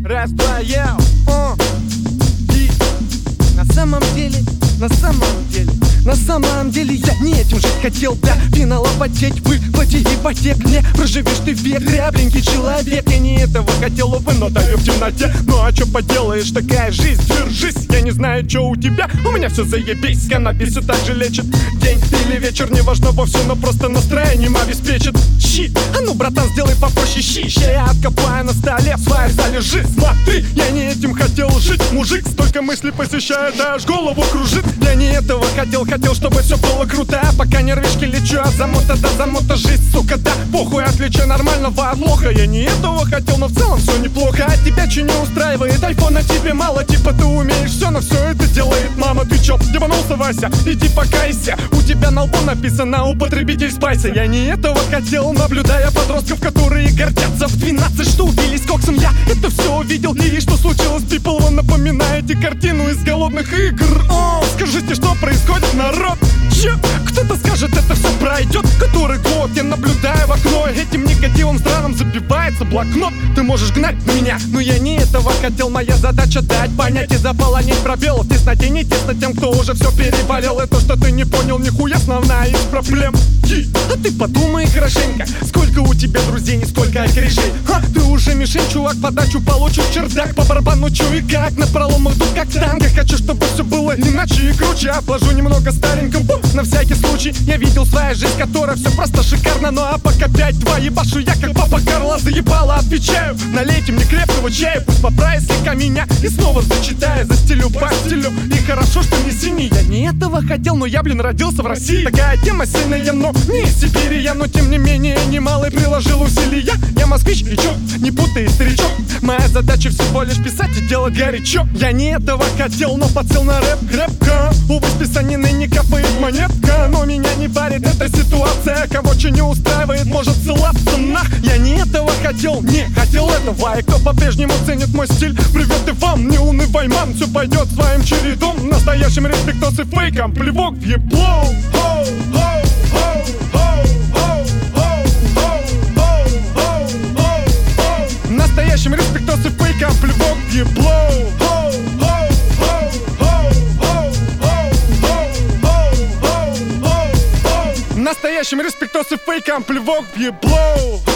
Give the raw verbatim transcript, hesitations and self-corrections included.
Раз, два, я, о, и на самом деле, на самом деле, на самом деле я не этим жить хотел. Для финала потеть, выплати ипотек. Не проживешь ты век, дрябленький человек. Я не этого хотел, увы, но даю в темноте. Ну а чё поделаешь, такая жизнь, держись. Я не знаю, чё у тебя, у меня все заебись. Каннабис все так же лечит. День или вечер, не важно вовсе, но просто настроением обеспечит. Щи, а ну, братан, сделай попроще щи. Ща я откопаю на столе, в своей зале жить. Смотри, я не этим хотел жить. Мужик, столько мыслей посещает, аж голову кружит. Я не этого хотел, хотел, чтобы все было круто. А пока нервишки лечу, а замута да замута жизнь, сука, да. Похуй, отличие нормального от плохо. Я не этого хотел, но в целом все неплохо. А тебя че не устраивает? Айфона тебе мало, типа ты умеешь все, но все это делает мама. Ты чё, ебанулся, Вася? Иди покайся. У тебя на лбу написано «Употребитель спайса». Я не этого хотел, наблюдая подростков, которые гордятся. В двенадцать что убили с коксом, я это все увидел. И что случилось, people, вы напоминаете картину из голодных игр. О, скажите, что происходит, народ? Че? Кто-то скажет, это все пройдет. Который год я наблюдаю в окно, этим негативом странным забивается блокнот. Ты можешь гнать на меня, но я не этого хотел. Моя задача дать понять и заполонить пробел. В тесноте не тесно тем, кто уже все переболел. И то, что ты не понял, нихуя основная из проблем. И, а ты подумай хорошенько, сколько у тебя друзей, не сколько корешей. А, ты уже мишень, чувак, подачу получишь чердак. По барабану чё и как, на пролом иду как танк. Я хочу, чтобы все было иначе и круче. Отложу немного стареньким, бум, на всякий случай. Я видел свою жизнь, которая все просто шикарно. Ну а пока пять-два ебашу я, как папа Карло, заебало, отвечаю. Налейте мне крепкого чая, пусть поправит слегка меня. И снова зачитаю, за стилю по стилю. И хорошо, что не синий. Я не этого хотел, но я, блин, родился в России. Такая тема сильная, но не из Сибири я. Но тем не менее, немало приложил усилия. Я москвич, и чё, не путай, старичок. Моя задача всего лишь писать и делать горячо. Я не этого хотел, но подсел на рэп крепко. Увы, с писанины не капает монетка. Но меня не парит эта ситуация. Кого че не устраивает, может ссылаться нах. Я не этого хотел, не хотел этого. И кто по-прежнему ценит мой стиль, привет и вам, не унывай, ман. Все пойдет своим чередом. Настоящим респектос и фейком, плевок в ебло. Настоящим респектос и фейком, плевок в ебло. Настоящим респектос и фейком, плевок в ебло.